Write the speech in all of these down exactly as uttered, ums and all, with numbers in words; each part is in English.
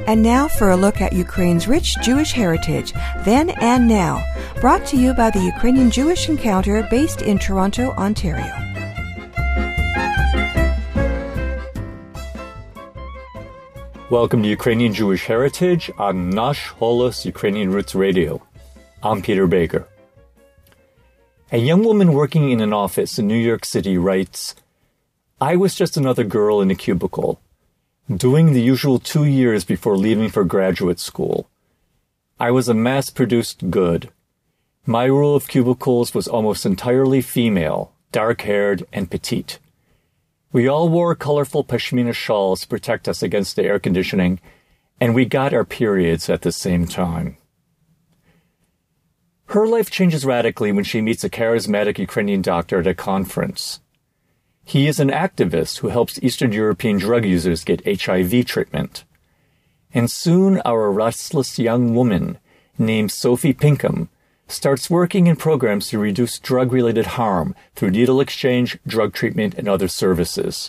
And now for a look at Ukraine's rich Jewish heritage, then and now, brought to you by the Ukrainian Jewish Encounter based in Toronto, Ontario. Welcome to Ukrainian Jewish Heritage on Nash Holos Ukrainian Roots Radio. I'm Peter Baker. A young woman working in an office in New York City writes, "I was just another girl in a cubicle, doing the usual two years before leaving for graduate school. I was a mass-produced good. My row of cubicles was almost entirely female, dark-haired, and petite. We all wore colorful pashmina shawls to protect us against the air conditioning, and we got our periods at the same time." Her life changes radically when she meets a charismatic Ukrainian doctor at a conference. He is an activist who helps Eastern European drug users get H I V treatment. And soon our restless young woman, named Sophie Pinkham, starts working in programs to reduce drug-related harm through needle exchange, drug treatment, and other services.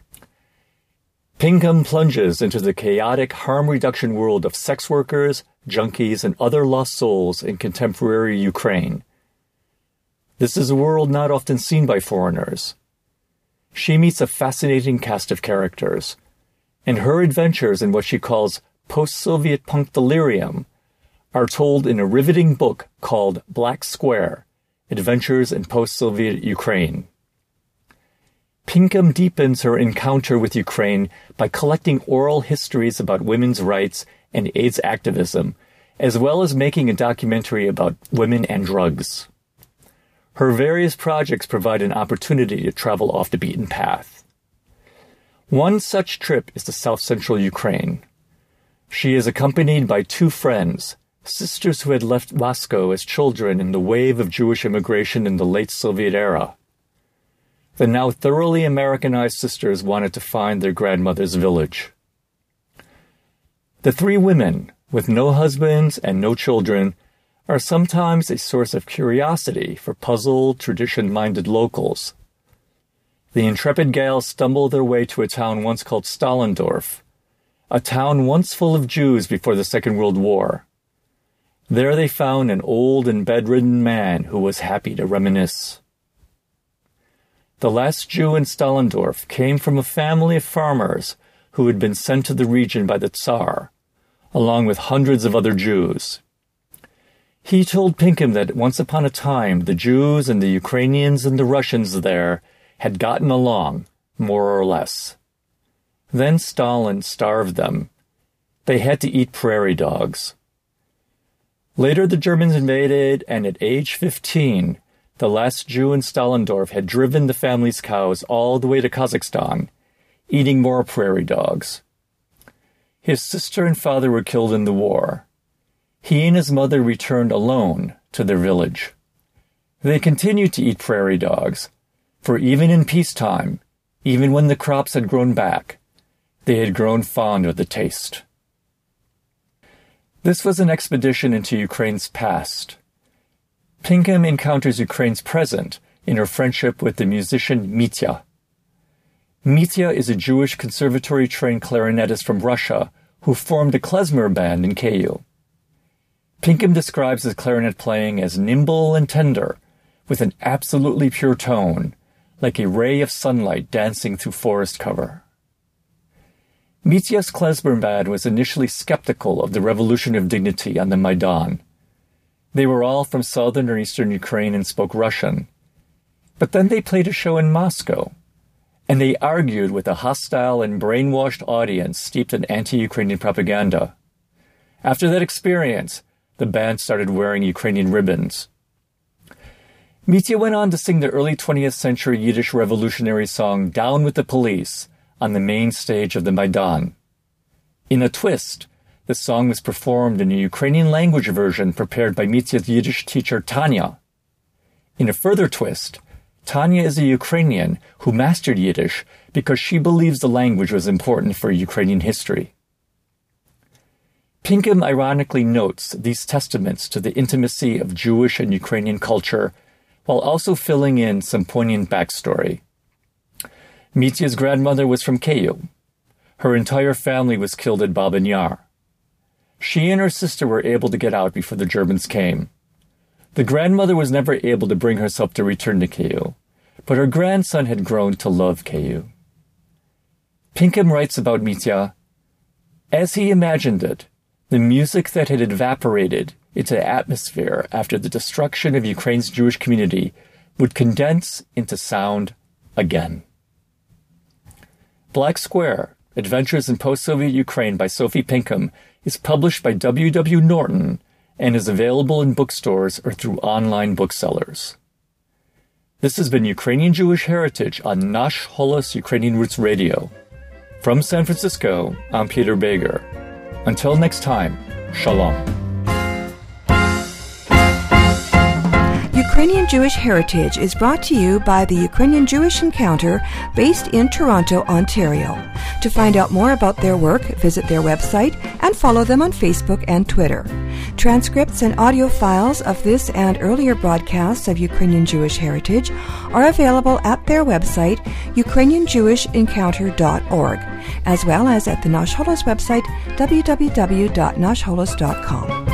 Pinkham plunges into the chaotic harm reduction world of sex workers, junkies, and other lost souls in contemporary Ukraine. This is a world not often seen by foreigners. She meets a fascinating cast of characters, and her adventures in what she calls post-Soviet punk delirium are told in a riveting book called Black Square, Adventures in Post-Soviet Ukraine. Pinkham deepens her encounter with Ukraine by collecting oral histories about women's rights and AIDS activism, as well as making a documentary about women and drugs. Her various projects provide an opportunity to travel off the beaten path. One such trip is to south-central Ukraine. She is accompanied by two friends, sisters who had left Moscow as children in the wave of Jewish immigration in the late Soviet era. The now thoroughly Americanized sisters wanted to find their grandmother's village. The three women, with no husbands and no children, are sometimes a source of curiosity for puzzled, tradition-minded locals. The intrepid gals stumble their way to a town once called Stallendorf, a town once full of Jews before the Second World War. There they found an old and bedridden man who was happy to reminisce. The last Jew in Stallendorf came from a family of farmers who had been sent to the region by the Tsar, along with hundreds of other Jews. He told Pinkham that once upon a time the Jews and the Ukrainians and the Russians there had gotten along, more or less. Then Stalin starved them. They had to eat prairie dogs. Later the Germans invaded, and at age fifteen, the last Jew in Stallendorf had driven the family's cows all the way to Kazakhstan, eating more prairie dogs. His sister and father were killed in the war. He and his mother returned alone to their village. They continued to eat prairie dogs, for even in peacetime, even when the crops had grown back, they had grown fond of the taste. This was an expedition into Ukraine's past. Pinkham encounters Ukraine's present in her friendship with the musician Mitya. Mitya is a Jewish conservatory-trained clarinetist from Russia who formed a klezmer band in Kyiv. Pinkham describes his clarinet playing as nimble and tender, with an absolutely pure tone, like a ray of sunlight dancing through forest cover. Mitya's klezmer band was initially skeptical of the Revolution of Dignity on the Maidan. They were all from southern or eastern Ukraine and spoke Russian. But then they played a show in Moscow, and they argued with a hostile and brainwashed audience steeped in anti-Ukrainian propaganda. After that experience, the band started wearing Ukrainian ribbons. Mitya went on to sing the early twentieth century Yiddish revolutionary song Down with the Police on the main stage of the Maidan. In a twist, the song was performed in a Ukrainian language version prepared by Mitya's Yiddish teacher Tanya. In a further twist, Tanya is a Ukrainian who mastered Yiddish because she believes the language was important for Ukrainian history. Pinkham ironically notes these testaments to the intimacy of Jewish and Ukrainian culture, while also filling in some poignant backstory. Mitya's grandmother was from Kyiv. Her entire family was killed at Babyn Yar. She and her sister were able to get out before the Germans came. The grandmother was never able to bring herself to return to Kyiv, but her grandson had grown to love Kyiv. Pinkham writes about Mitya, as he imagined it, the music that had evaporated into the atmosphere after the destruction of Ukraine's Jewish community would condense into sound again. Black Square, Adventures in Post-Soviet Ukraine by Sophie Pinkham is published by W W. Norton and is available in bookstores or through online booksellers. This has been Ukrainian Jewish Heritage on Nash Holos Ukrainian Roots Radio. From San Francisco, I'm Peter Bager. Until next time, Shalom. Ukrainian Jewish Heritage is brought to you by the Ukrainian Jewish Encounter based in Toronto, Ontario. To find out more about their work, visit their website and follow them on Facebook and Twitter. Transcripts and audio files of this and earlier broadcasts of Ukrainian Jewish Heritage are available at their website, ukrainian jewish encounter dot org, as well as at the Nash Holos website, w w w dot nash holos dot com.